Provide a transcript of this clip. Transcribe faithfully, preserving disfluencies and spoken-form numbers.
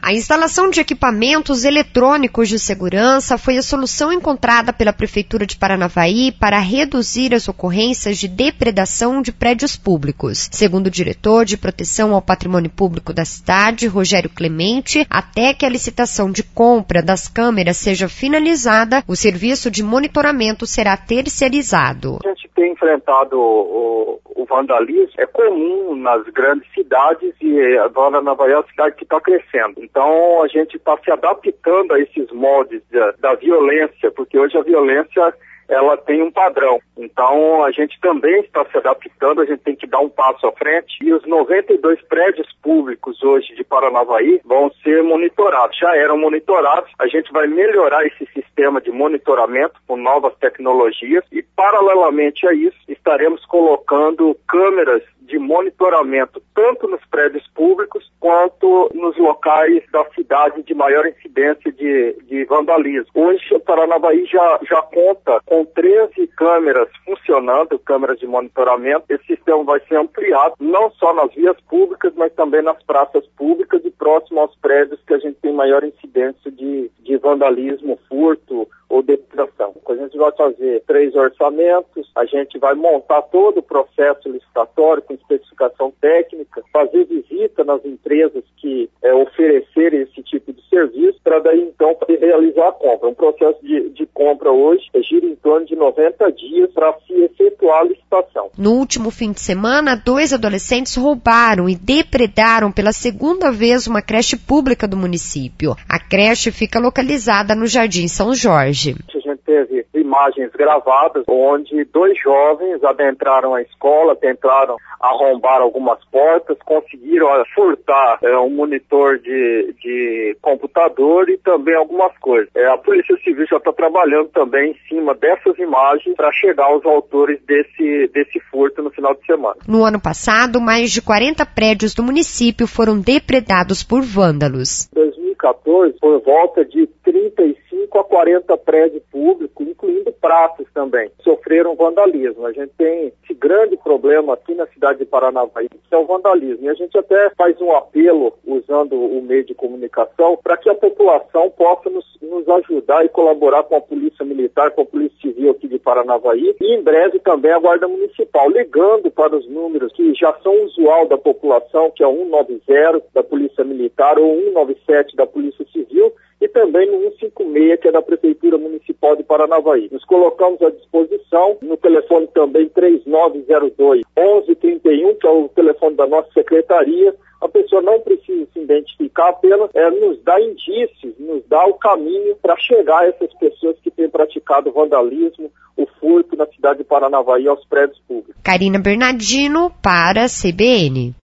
A instalação de equipamentos eletrônicos de segurança foi a solução encontrada pela Prefeitura de Paranavaí para reduzir as ocorrências de depredação de prédios públicos. Segundo o diretor de Proteção ao Patrimônio Público da cidade, Rogério Clemente, até que a licitação de compra das câmeras seja finalizada, o serviço de monitoramento será terceirizado. A gente tem enfrentado o, o vandalismo, é comum nas grandes cidades e agora Paranavaí é uma cidade que está crescendo. Então a gente está se adaptando a esses moldes da, da violência, porque hoje a violência ela tem um padrão. Então a gente também está se adaptando, a gente tem que dar um passo à frente. E os noventa e dois prédios públicos hoje de Paranavaí vão ser monitorados. Já eram monitorados, a gente vai melhorar esse sistema de monitoramento com novas tecnologias e, paralelamente a isso, estaremos colocando câmeras de monitoramento tanto nos prédios públicos quanto nos locais da cidade de maior incidência de, de vandalismo. Hoje o Paranavaí já, já conta com treze câmeras funcionando, câmeras de monitoramento. Esse sistema vai ser ampliado não só nas vias públicas, mas também nas praças públicas e próximo aos prédios que a gente tem maior incidência de, de vandalismo, furto ou depredação. A gente vai fazer três orçamentos, a gente vai montar todo o processo licitatório com especificação técnica, fazer visita nas empresas que é, oferecerem esse tipo de serviço, para daí então poder realizar a compra. Um processo de, de compra hoje gira em torno de noventa dias para se efetuar a licitação. No último fim de semana, dois adolescentes roubaram e depredaram pela segunda vez uma creche pública do município. A creche fica localizada no Jardim São Jorge. A gente teve imagens gravadas onde dois jovens adentraram a escola, tentaram arrombar algumas portas, conseguiram furtar é, um monitor de, de computador e também algumas coisas. É, a Polícia Civil já está trabalhando também em cima dessas imagens para chegar aos autores desse, desse furto no final de semana. No ano passado, mais de quarenta prédios do município foram depredados por vândalos. Em dois mil e quatorze, por volta de trinta e cinco a quarenta prédios públicos, incluindo praças também, sofreram vandalismo. A gente tem esse grande problema aqui na cidade de Paranavaí, que é o vandalismo. E a gente até faz um apelo, usando o meio de comunicação, para que a população possa nos, nos ajudar e colaborar com a Polícia Militar, com a Polícia Civil aqui de Paranavaí, e em breve também a Guarda Municipal, ligando para os números que já são usual da população, que é o cento e noventa da Polícia Militar ou cento e noventa e sete da Polícia Civil, e também no cento e cinquenta e seis, que é da Prefeitura Municipal de Paranavaí. Nos colocamos à disposição no telefone também três nove zero dois, onze trinta e um, que é o telefone da nossa secretaria. A pessoa não precisa se identificar, apenas é, nos dá indícios, nos dá o caminho para chegar a essas pessoas que têm praticado vandalismo, o furto na cidade de Paranavaí aos prédios públicos. Karina Bernardino para a C B N.